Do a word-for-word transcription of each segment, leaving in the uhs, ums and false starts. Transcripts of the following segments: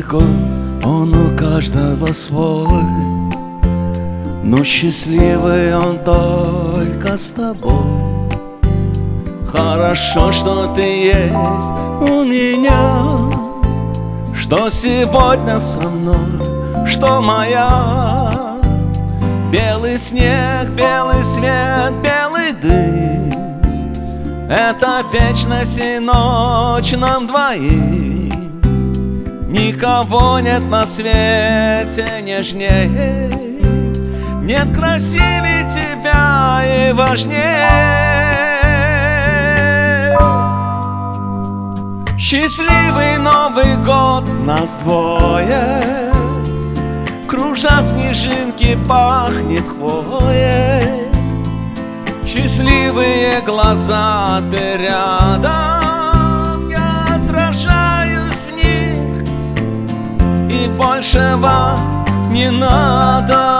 Новый год, он у каждого свой, но счастливый он только с тобой. Хорошо, что ты есть у меня, что сегодня со мной, что моя. Белый снег, белый свет, белый дым — это вечность и ночь нам двоим. Никого нет на свете нежнее, нет красивее тебя и важнее. Счастливый Новый год, нас двое, кружат снежинки, пахнет хвоей. Счастливые глаза, ты рядом, я отражаюсь в них, и большего не надо.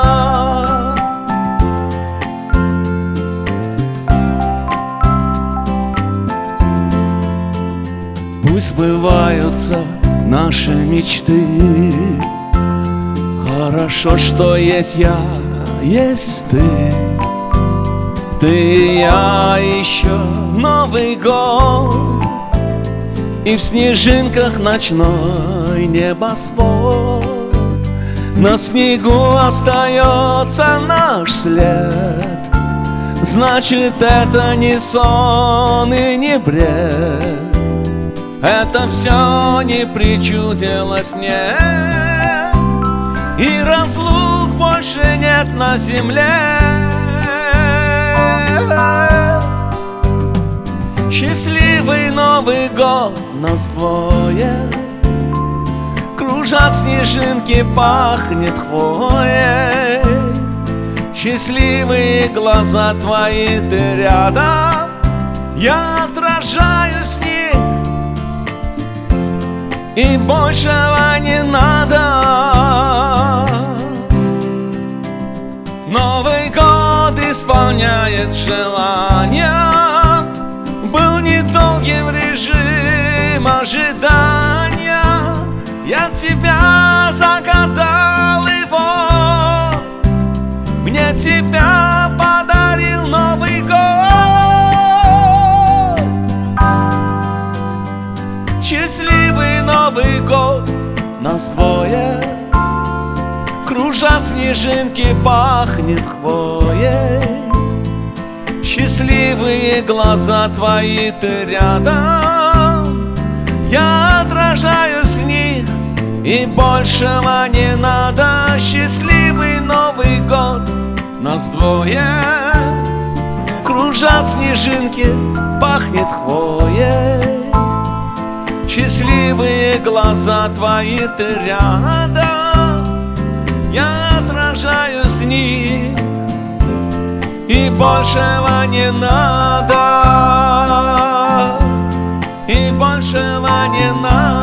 Пусть сбываются наши мечты. Хорошо, что есть я, есть ты. Ты и я, еще Новый год, и в снежинках ночной небосвод. На снегу остается наш след, значит, это не сон и не бред. Это все не причудилось мне, и разлук больше нет на земле. Счастливый Новый год, нас двое, кружат снежинки, пахнет хвоей. Счастливые глаза твои, ты рядом, я отражаюсь в них, и большего не надо. Новый год исполняет желания, был недолгим режим ожидания. Я тебя загадал, его мне тебя подарил Новый год. Счастливый Новый год, нас двое, кружат снежинки, пахнет хвоей. Счастливые глаза твои, ты рядом, я отражаюсь в них, и большего не надо. Счастливый Новый год, нас двое, кружат снежинки, пахнет хвоей. Счастливые глаза твои, ты рядом, я отражаюсь в них, и большего не надо, и большего не надо.